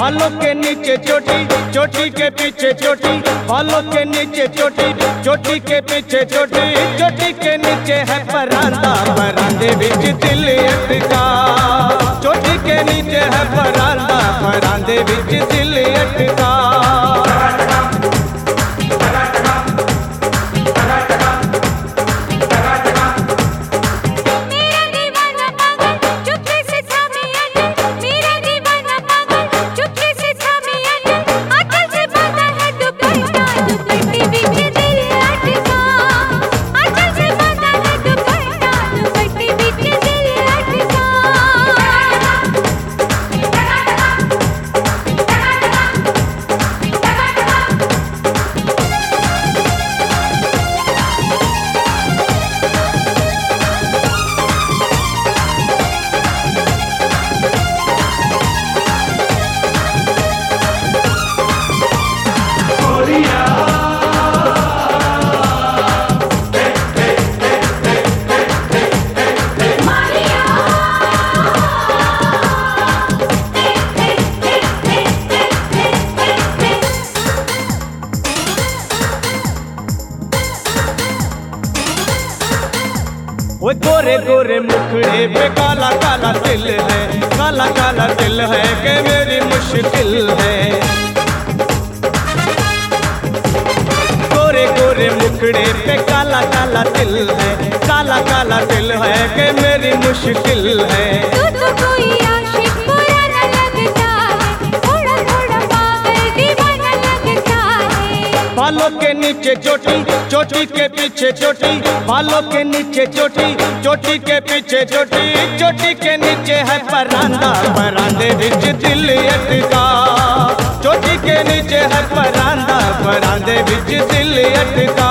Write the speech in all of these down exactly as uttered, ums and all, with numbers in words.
बालों के नीचे चोटी, चोटी के पीछे चोटी, बालों के नीचे चोटी, चोटी के पीछे चोटी, चोटी के नीचे है परांदा, परांदे बिच दिल अटका। चोटी के नीचे है परांदा, परांदे बिच दिल अटका। वो गोरे गोरे मुखड़े पे काला काला दिल है, काला काला दिल है कि मेरी मुश्किल है। गोरे गोरे मुखड़े पे काला काला दिल है, काला काला दिल है कि मेरी मुश्किल है। तू तो कोई आशिक पुराना लगता है, थोड़ा थोड़ा पागल दीवाना लगता है। बालों के नीचे चोटी, चोटी के पीछे चोटी, बालों के नीचे चोटी, चोटी के पीछे चोटी, चोटी के नीचे है परांदा, परांदे बिच दिल अटका। चोटी के नीचे है परांदा, परांदे बिच दिल अटका।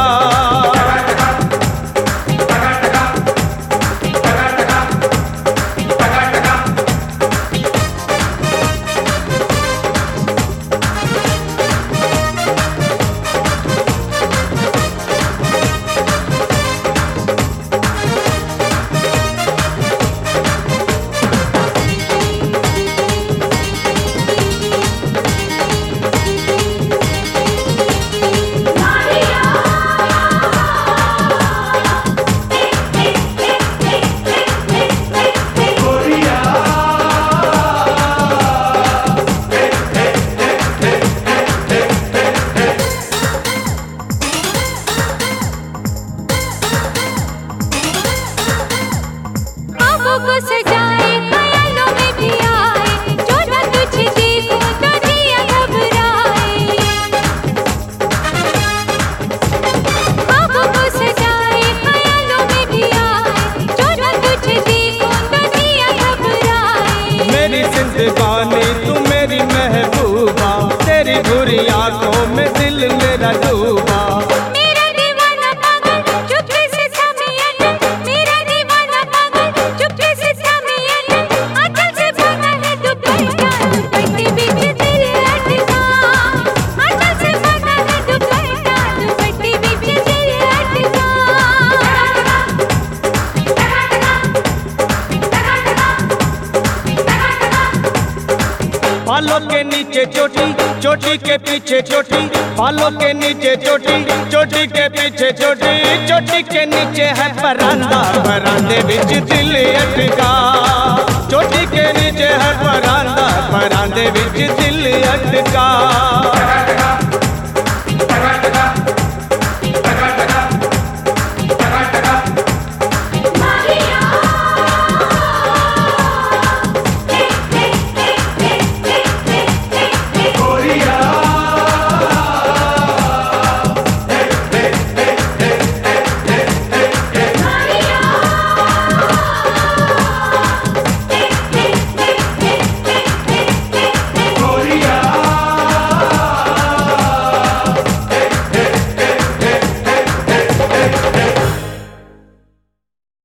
को सजाए ख्यालों में भी आए, जो न तुझे देखूं तो दिया घबराए। ख्वाबों को सजाए ख्यालों में भी आए, जो न तुझे देखूं तो दिया घबराए। मेरी जिंदगानी तू मेरी महबूबा, तेरी बुरी आंखों में दिल मेरा डूबा। बालों के नीचे चोटी, चोटी के पीछे चोटी, बालों के नीचे चोटी, चोटी के पीछे चोटी, चोटी के नीचे है परांदा, परांदे बिच दिल अटका। चोटी के नीचे है परांदा, परांदे बिच दिल अटका।